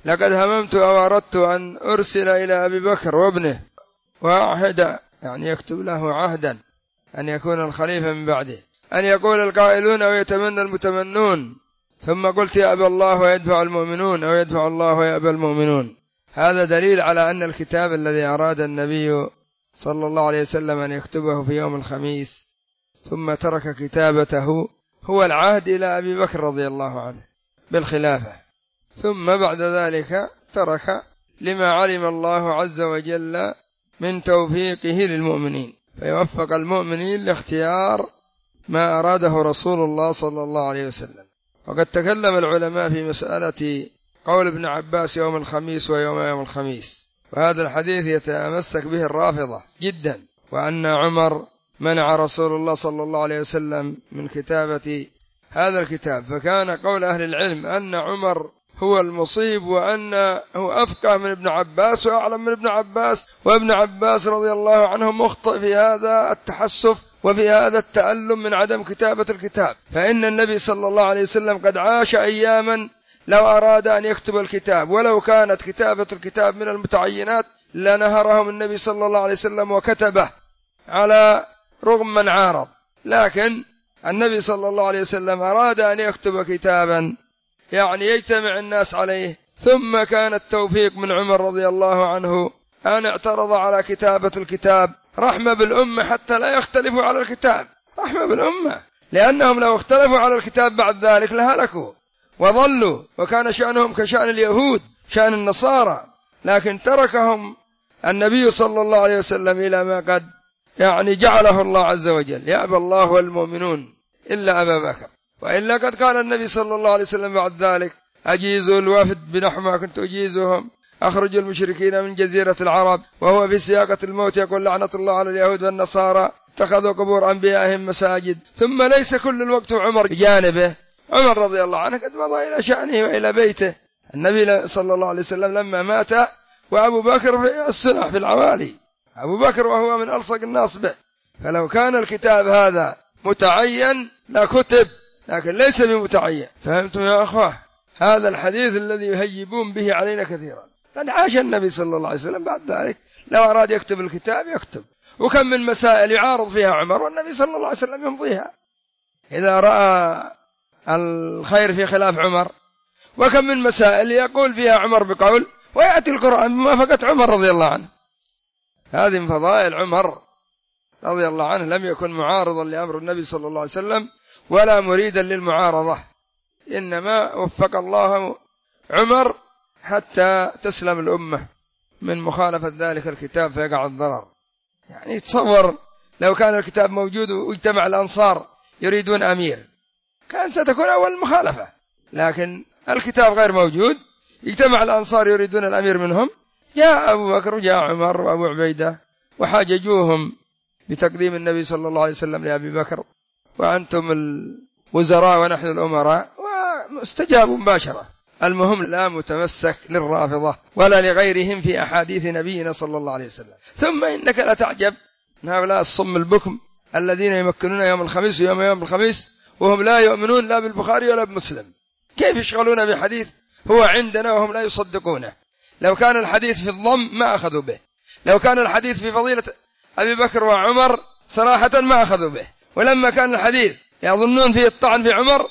لقد هممت أو أردت أن أرسل إلى أبي بكر وابنه وأعهد، يعني يكتب له عهدا أن يكون الخليفة من بعده، أن يقول القائلون أو يتمنى المتمنون، ثم قلت يأبى الله ويدفع المؤمنون، أو يدفع الله ويأبى المؤمنون. هذا دليل على أن الكتاب الذي أراد النبي صلى الله عليه وسلم أن يكتبه في يوم الخميس ثم ترك كتابته هو العهد إلى أبي بكر رضي الله عنه بالخلافة، ثم بعد ذلك ترك لما علم الله عز وجل من توفيقه للمؤمنين، فيوفق المؤمنين لاختيار ما أراده رسول الله صلى الله عليه وسلم. وقد تكلم العلماء في مسألة قول ابن عباس يوم الخميس ويوم الخميس، وهذا الحديث يتمسك به الرافضة جدا، وأن عمر منع رسول الله صلى الله عليه وسلم من كتابة هذا الكتاب، فكان قول أهل العلم أن عمر هو المصيب، وأنه أفقه من ابن عباس وأعلم من ابن عباس، وابن عباس رضي الله عنه مخطئ في هذا التحسف وفي هذا التألم من عدم كتابة الكتاب، فإن النبي صلى الله عليه وسلم قد عاش أياما لو أراد أن يكتب الكتاب، ولو كانت كتابة الكتاب من المتعينات لنهرهم النبي صلى الله عليه وسلم وكتبه على رغم من عارض، لكن النبي صلى الله عليه وسلم أراد أن يكتب كتابا يعني يجتمع الناس عليه، ثم كان التوفيق من عمر رضي الله عنه أن اعترض على كتابة الكتاب رحمة بالأمة حتى لا يختلفوا على الكتاب، رحمة بالأمة، لأنهم لو اختلفوا على الكتاب بعد ذلك لهلكوا وظلوا، وكان شأنهم كشأن اليهود شأن النصارى، لكن تركهم النبي صلى الله عليه وسلم إلى ما قد يعني جعله الله عز وجل، يأبى الله والمؤمنون إلا أبا بكر. وإلا قد قال النبي صلى الله عليه وسلم بعد ذلك أجيزوا الوفد بنحو ما كنت أجيزهم، أخرجوا المشركين من جزيرة العرب، وهو في سياقة الموت يقول لعنة الله على اليهود والنصارى اتخذوا قبور أنبيائهم مساجد، ثم ليس كل الوقت عمر بجانبه، عمر رضي الله عنه قد مضى إلى شأنه وإلى بيته، النبي صلى الله عليه وسلم لما مات وأبو بكر في السنح في العوالي، أبو بكر وهو من ألصق الناس به، فلو كان الكتاب هذا متعين لا كتب، لكن ليس بمتعين. فهمتم يا أخوة؟ هذا الحديث الذي يهيبون به علينا كثيرا، قد عاش النبي صلى الله عليه وسلم بعد ذلك لو أراد يكتب الكتاب يكتب، وكم من مسائل يعارض فيها عمر والنبي صلى الله عليه وسلم يمضيها إذا رأى الخير في خلاف عمر، وكم من مسائل يقول فيها عمر بقول ويأتي القرآن بموافقة عمر رضي الله عنه. هذه من فضائل عمر رضي الله عنه، لم يكن معارضا لأمر النبي صلى الله عليه وسلم ولا مريدا للمعارضة، إنما وفق الله عمر حتى تسلم الأمة من مخالفة ذلك الكتاب فيقع الضرر. يعني تصور لو كان الكتاب موجود واجتمع الأنصار يريدون أمير كانت ستكون أول مخالفة، لكن الكتاب غير موجود، اجتمع الأنصار يريدون الأمير منهم، جاء أبو بكر وجاء عمر وأبو عبيدة وحاججوهم بتقديم النبي صلى الله عليه وسلم لأبي بكر، وأنتم الوزراء ونحن الأمراء، واستجابوا مباشرة. المهم لا متمسك للرافضة ولا لغيرهم في أحاديث نبينا صلى الله عليه وسلم. ثم إنك لا تعجب من هؤلاء الصم البكم الذين يمكنون يوم الخميس ويوم الخميس وهم لا يؤمنون لا بالبخاري ولا بمسلم، كيف يشغلون بحديث هو عندنا وهم لا يصدقونه؟ لو كان الحديث في الضم ما أخذوا به، لو كان الحديث في فضيلة أبي بكر وعمر صراحة ما أخذوا به، ولما كان الحديث يظنون فيه الطعن في عمر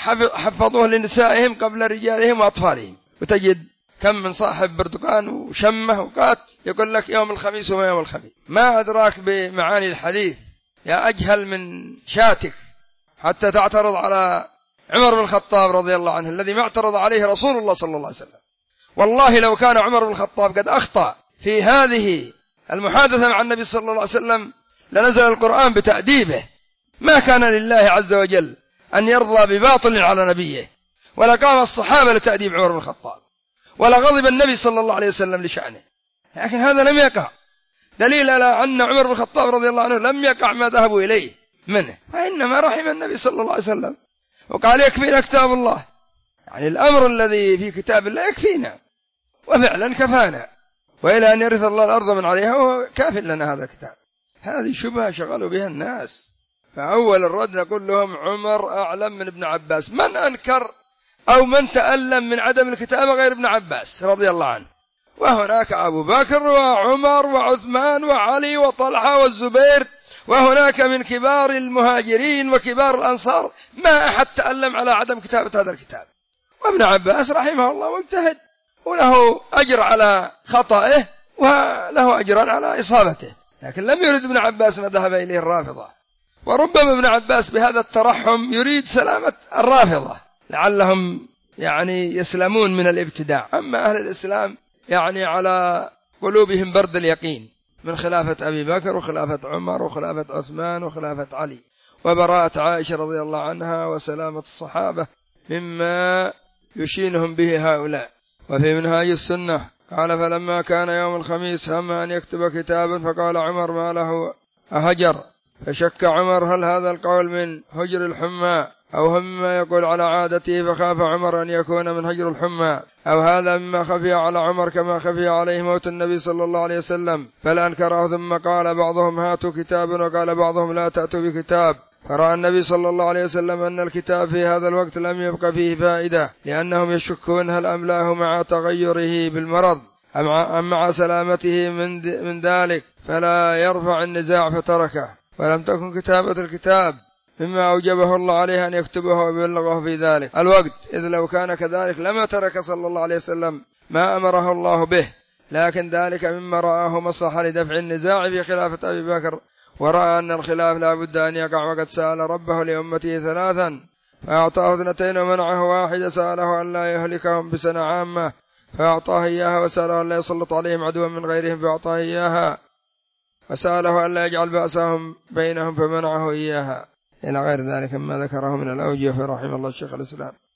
حفظوه لنسائهم قبل رجالهم وأطفالهم. وتجد كم من صاحب برتقان وشمه وقات يقول لك يوم الخميس وما يوم الخميس، ما أدراك بمعاني الحديث يا أجهل من شاتك حتى تعترض على عمر بن الخطاب رضي الله عنه الذي ما اعترض عليه رسول الله صلى الله عليه وسلم. والله لو كان عمر بن الخطاب قد أخطأ في هذه المحادثة مع النبي صلى الله عليه وسلم لنزل القرآن بتأديبه، ما كان لله عز وجل أن يرضى بباطل على نبيه، ولا قام الصحابة لتأديب عمر بن الخطاب، ولا غضب النبي صلى الله عليه وسلم لشأنه، لكن هذا لم يقع، دليل على أن عمر بن الخطاب رضي الله عنه لم يقع ما ذهبوا إليه منه، وإنما رحم النبي صلى الله عليه وسلم وقال يكفينا كتاب الله، يعني الأمر الذي في كتاب الله يكفينا، وفعلا كفانا، وإلى أن يرث الله الأرض من عليها وهو كاف لنا هذا الكتاب. هذه شبهة شغلوا بها الناس. فأول الرد نقول لهم عمر أعلم من ابن عباس. من أنكر أو من تألم من عدم الكتابة غير ابن عباس رضي الله عنه. وهناك أبو بكر وعمر وعثمان وعلي وطلحة والزبير، وهناك من كبار المهاجرين وكبار الأنصار ما أحد تألم على عدم كتابة هذا الكتاب. وابن عباس رحمه الله مجتهد، وله أجر على خطئه وله أجرا على إصابته، لكن لم يرد ابن عباس ما ذهب إليه الرافضة. وربما ابن عباس بهذا الترحم يريد سلامة الرافضة لعلهم يعني يسلمون من الابتداع. أما أهل الإسلام يعني على قلوبهم برد اليقين من خلافة أبي بكر وخلافة عمر وخلافة عثمان وخلافة علي وبراءة عائشة رضي الله عنها وسلامة الصحابة مما يشينهم به هؤلاء. وفي منهاج السنة قال: فلما كان يوم الخميس هم أن يكتب كتابا، فقال عمر: ما له أهجر؟ فشك عمر هل هذا القول من هجر الحمى أو هم مما يقول على عادته، فخاف عمر أن يكون من هجر الحمى أو هذا مما خفي على عمر كما خفي عليه موت النبي صلى الله عليه وسلم، فلأنكره. ثم قال بعضهم: هاتوا كتابا، وقال بعضهم: لا تأتوا بكتاب. فرأى النبي صلى الله عليه وسلم أن الكتاب في هذا الوقت لم يبق فيه فائدة، لأنهم يشكون هل أملاه مع تغيره بالمرض أم مع سلامته من ذلك، فلا يرفع النزاع فتركه. ولم تكن كتابة الكتاب مما أوجبه الله عليه أن يكتبه ويبلغه في ذلك الوقت، إذ لو كان كذلك لما ترك صلى الله عليه وسلم ما أمره الله به، لكن ذلك مما رآه مصلحة لدفع النزاع في خلافة أبي بكر، ورأى أن الخلاف لا بد أن يقع، وقد سأل ربه لأمته 3 فأعطاه 2 ومنعه 1. سأله أن لا يهلكهم بسنة عامة فأعطاه إياها، وسأله أن لا يسلط عليهم عدوا من غيرهم فأعطاه إياها، وسأله أن لا يجعل بأسهم بينهم فمنعه إياها، إلى غير ذلك مما ذكره من الأوجه رحمه الله الشيخ الإسلام.